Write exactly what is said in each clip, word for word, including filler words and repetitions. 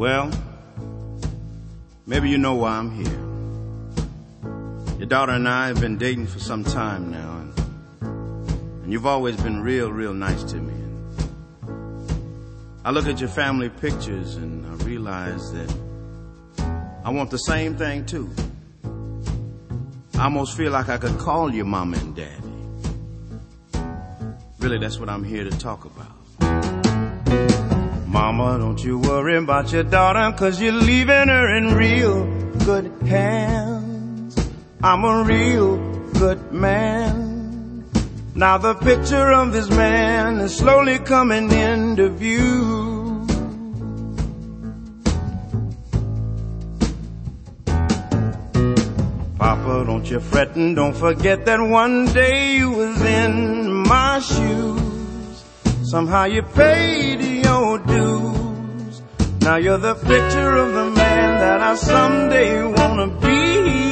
Well, maybe you know why I'm here. Your daughter and I have been dating for some time now, and, and you've always been real, real nice to me. I look at your family pictures and I realize that I want the same thing too. I almost feel like I could call you mama and daddy. Really, that's what I'm here to talk about. Mama, don't you worry about your daughter, 'cause you're leaving her in real good hands. I'm a real good man. Now the picture of this man is slowly coming into view. Papa, don't you fret and don't forget that one day you was in my shoes. Somehow you paid your dues. Now you're the picture of the man that I someday wanna be.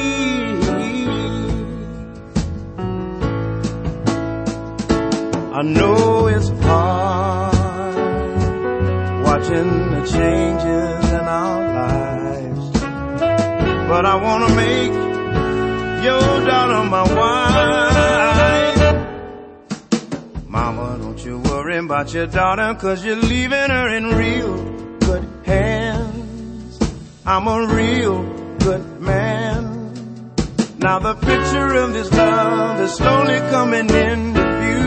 I know it's hard watching the changes in our lives, but I wanna make your daughter my wife. Mama, don't you worry about your daughter, 'cause you're leaving her in real good hands. I'm a real good man. Now the picture of this love is slowly coming into view.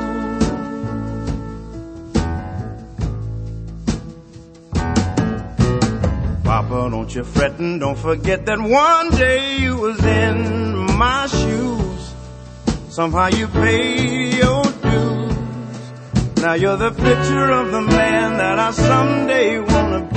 Papa, don't you fret and don't forget that one day you was in my shoes. Somehow you paid your dues. Now you're the picture of the man that I someday wanna be.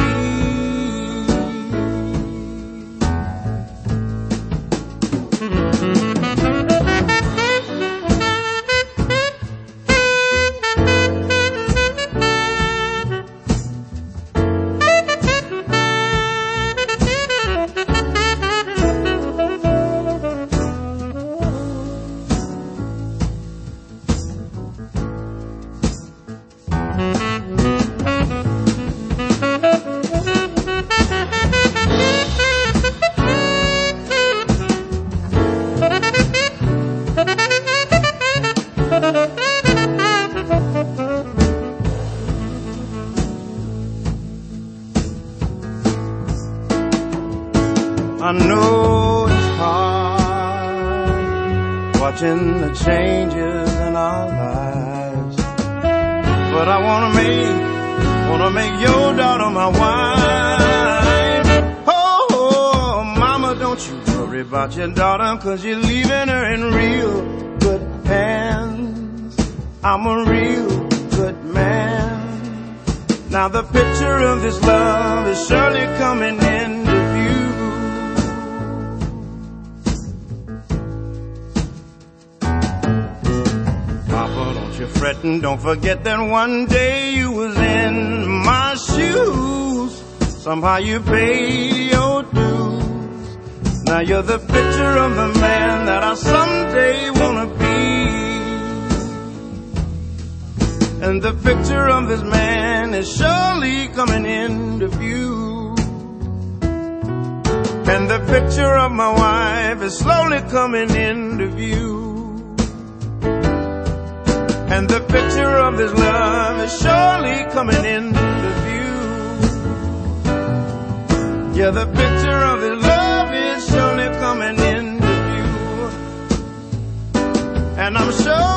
I know it's hard watching the changes in our lives, but I wanna make, wanna make your daughter my wife. Oh, oh, mama, don't you worry about your daughter, 'cause you're leaving her in real good hands. I'm a real good man. Now the picture of this love is surely coming into view. Fret and don't forget that one day you was in my shoes. Somehow you paid your dues. Now you're the picture of the man that I someday wanna be. And the picture of this man is surely coming into view. And the picture of my wife is slowly coming into view. And the picture of this love is surely coming into view. Yeah, the picture of this love is surely coming into view. And I'm sure